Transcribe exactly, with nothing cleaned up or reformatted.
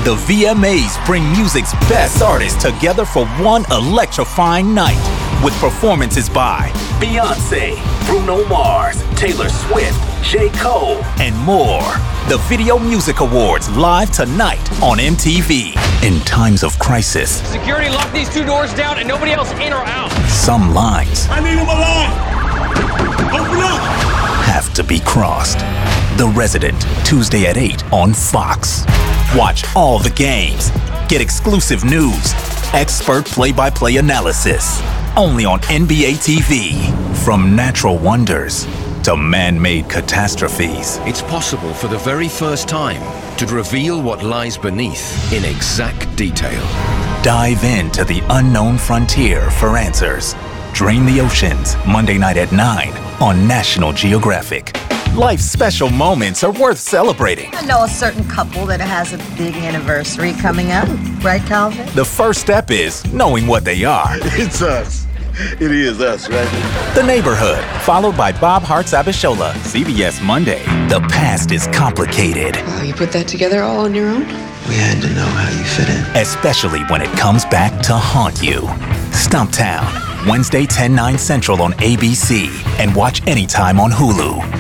The V M As bring music's best artists together for one electrifying night with performances by Beyoncé, Bruno Mars, Taylor Swift, J. Cole, and more. The Video Music Awards live tonight on M T V. In times of crisis, security lock these two doors down and nobody else in or out. Some lines I need him alive. Open up. Have to be crossed. The Resident, Tuesday at eight on Fox. Watch all the games. Get exclusive news, expert play-by-play analysis. Only on N B A T V. From natural wonders to man-made catastrophes. It's possible for the very first time to reveal what lies beneath in exact detail. Dive into the unknown frontier for answers. Drain the Oceans, Monday night at nine on National Geographic. Life's special moments are worth celebrating. I know a certain couple that has a big anniversary coming up. Right, Calvin? The first step is knowing what they are. It's us. It is us, right? The Neighborhood, followed by Bob Hart's Abishola, C B S Monday. The past is complicated. Wow, you put that together all on your own? We had to know how you fit in. Especially when it comes back to haunt you. Stumptown, Wednesday ten, nine Central on A B C. And watch anytime on Hulu.